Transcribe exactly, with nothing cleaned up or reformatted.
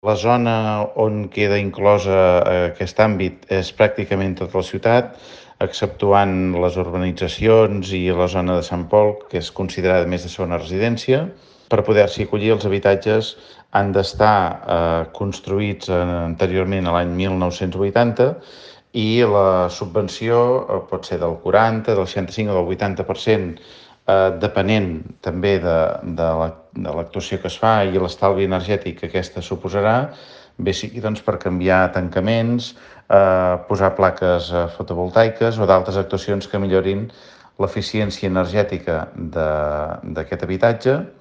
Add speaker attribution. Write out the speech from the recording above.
Speaker 1: La zona on queda inclosa aquest àmbit és pràcticament tota la ciutat, exceptuant les urbanitzacions i la zona de Sant Pol, que és considerada més de segona residència. Per poder-s'hi acollir, els habitatges han d'estar eh, construïts anteriorment a l'any mil nou-cents vuitanta i la subvenció eh, pot ser del quaranta, del seixanta-cinc o del vuitanta per cent, eh, depenent també de, de la de l'actuació que es fa i l'estalvi energètic que aquesta suposarà, bé sigui doncs, per canviar tancaments, eh, posar plaques eh, fotovoltaiques o d'altres actuacions que millorin l'eficiència energètica d'aquest habitatge